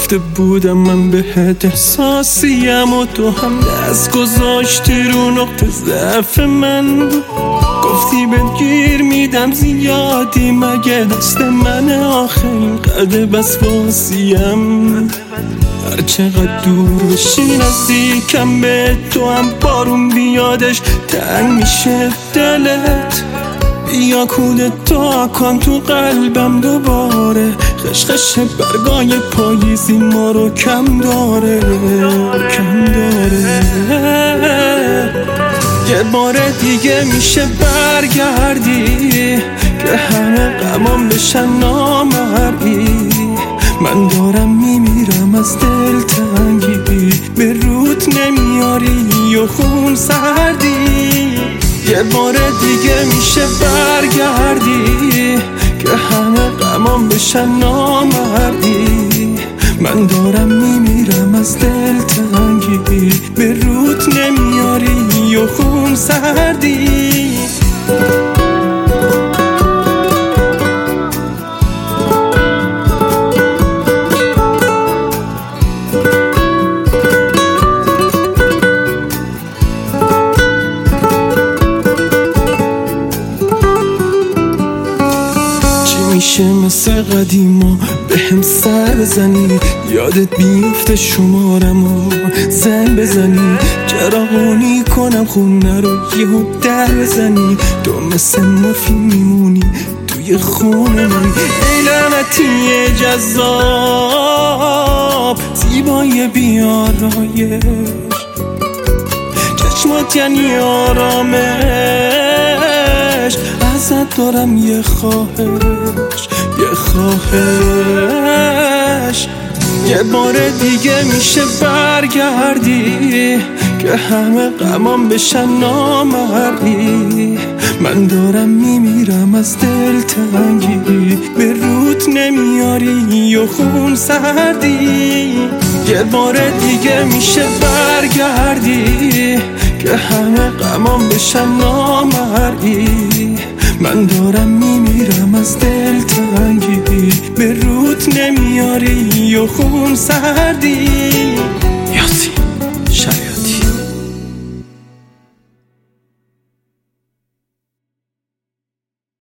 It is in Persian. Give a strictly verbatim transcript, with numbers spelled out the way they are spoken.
گفته بودم من بهت احساسیم و تو هم دست گذاشتی رو نقطه ضعف من. گفتی بهت گیر میدم زیادی، مگه دست من آخه اینقدر وسواسیم؟ هر چقدر دور بشی نزدیکم به تو، هم بارون بیادش تنگ میشه دلت. یا کودتا کن تو قلبم دوباره، خشخش برگای پاییزی ما رو کم داره کم داره. یه بار دیگه میشه برگردی که همه غمام بشن نامرئی. من دارم میمیرم از دلتنگی، به روت نمیاری و خون سردی. یه بار دیگه میشه برگردی که همه غمام بشن نامرئی. من دارم میمیرم از دلتنگی، به روت نمیاری و خون سردی. میشه مثل قدیما به هم سر بزنی، یادت بیفته شمارم و زنگ بزنی، چراغونی کنم خونه رو یهو در بزنی. تو مثل مافی میمونی توی خونه من، ای لعنتی جذاب زیبای بیارایش. چشمات یعنی آرامش، ازت دارم یه خواهش یه خواهش. یه بار دیگه میشه برگردی که همه غمام بشن نامرئی. من دارم میمیرم از دلتنگی، به روت نمیاری و خون سردی. یه بار دیگه میشه برگردی که همه غمام بشن نامرئی. من دارم میمیرم از دلتنگی، به روت نمیاری و خون سردی.